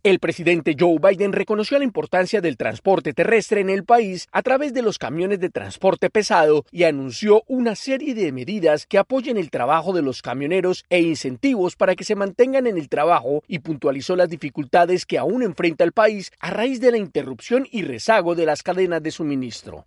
El presidente Joe Biden reconoció la importancia del transporte terrestre en el país a través de los camiones de transporte pesado y anunció una serie de medidas que apoyen el trabajo de los camioneros e incentivos para que se mantengan en el trabajo y puntualizó las dificultades que aún enfrenta el país a raíz de la interrupción y rezago de las cadenas de suministro.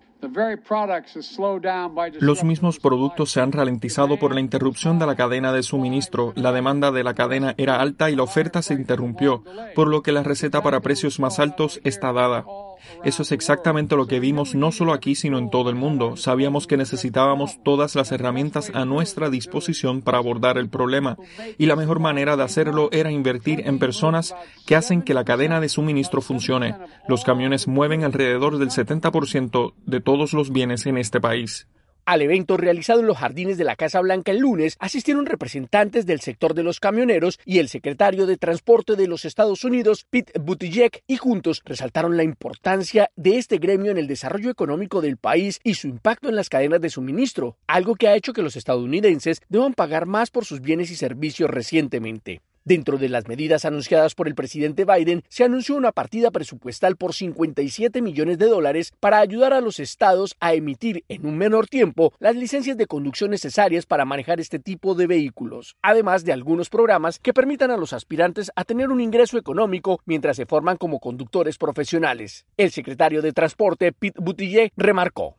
Los mismos productos se han ralentizado por la interrupción de la cadena de suministro. La demanda de la cadena era alta y la oferta se interrumpió, por lo que la receta para precios más altos está dada. Eso es exactamente lo que vimos no solo aquí, sino en todo el mundo. Sabíamos que necesitábamos todas las herramientas a nuestra disposición para abordar el problema, y la mejor manera de hacerlo era invertir en personas que hacen que la cadena de suministro funcione. Los camiones mueven alrededor del 70% de todos los bienes en este país. Al evento realizado en los jardines de la Casa Blanca el lunes, asistieron representantes del sector de los camioneros y el secretario de Transporte de los Estados Unidos, Pete Buttigieg, y juntos resaltaron la importancia de este gremio en el desarrollo económico del país y su impacto en las cadenas de suministro, algo que ha hecho que los estadounidenses deban pagar más por sus bienes y servicios recientemente. Dentro de las medidas anunciadas por el presidente Biden, se anunció una partida presupuestal por $57 millones para ayudar a los estados a emitir en un menor tiempo las licencias de conducción necesarias para manejar este tipo de vehículos, además de algunos programas que permitan a los aspirantes a tener un ingreso económico mientras se forman como conductores profesionales. El secretario de Transporte, Pete Buttigieg, remarcó: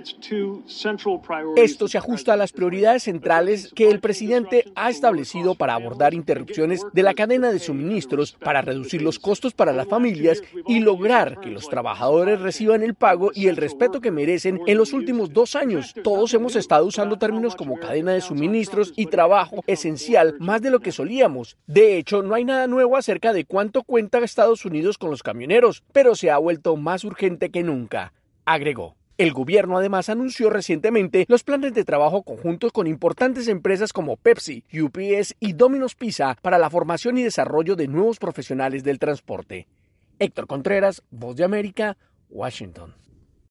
esto se ajusta a las prioridades centrales que el presidente ha establecido para abordar interrupciones de la cadena de suministros para reducir los costos para las familias y lograr que los trabajadores reciban el pago y el respeto que merecen. En los últimos 2 años, todos hemos estado usando términos como cadena de suministros y trabajo esencial más de lo que solíamos. De hecho, no hay nada nuevo acerca de cuánto cuenta Estados Unidos con los camioneros, pero se ha vuelto más urgente que nunca, agregó. El gobierno además anunció recientemente los planes de trabajo conjuntos con importantes empresas como Pepsi, UPS y Domino's Pizza para la formación y desarrollo de nuevos profesionales del transporte. Héctor Contreras, Voz de América, Washington.